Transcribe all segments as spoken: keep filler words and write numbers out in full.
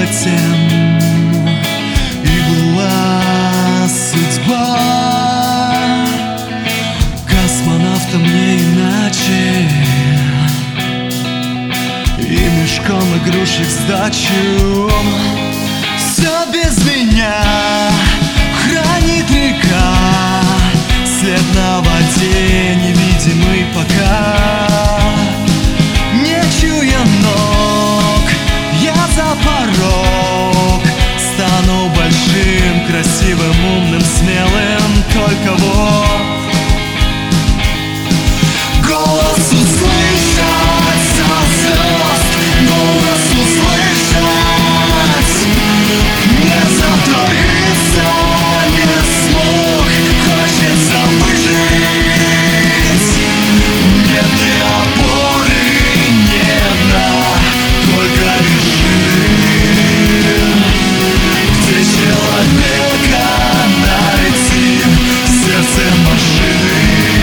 тем, и была судьба космонавтом не иначе, и мешком игрушек сдачу. Все без меня хранит река, след на воде невидимый пока. Не чуя ног, я за порог стану большим, красивым, умным, смелым. Только вот голос услышать со звезд, голос услышать, не затвориться, не смог, хочется выжить. Нет ни опоры, ни дна, только режим, где человека найти в сердце машины.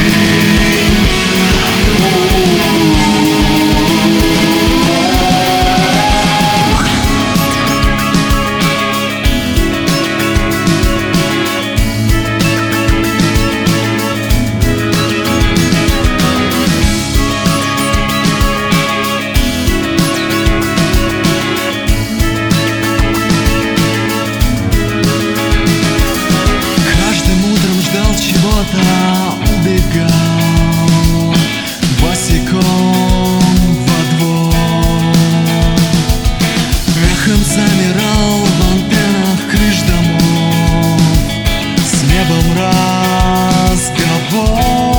Убегал босиком во двор, эхом замирал в антеннах крыш домов, с небом разговор.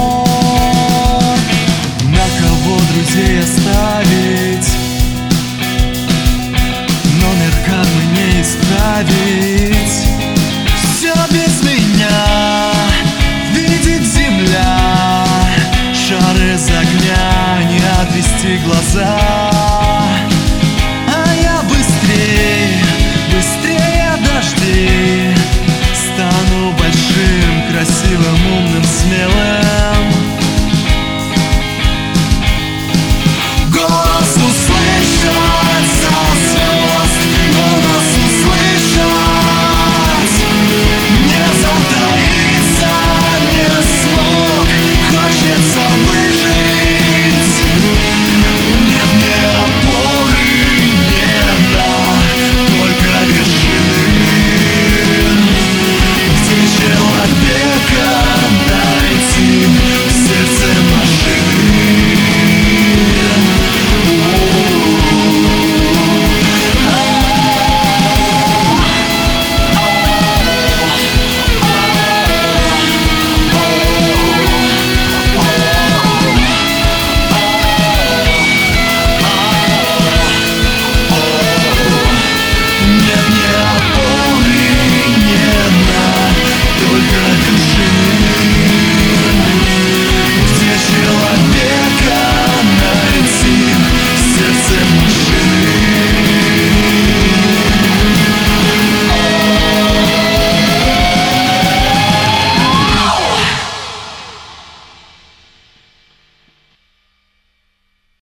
На кого друзей оставить, номер кармы не исправить. Все без меня видит земля, шар из огня, не отвести глаза. А я быстрее, быстрее дождей стану большим, красивым, умным, смелым.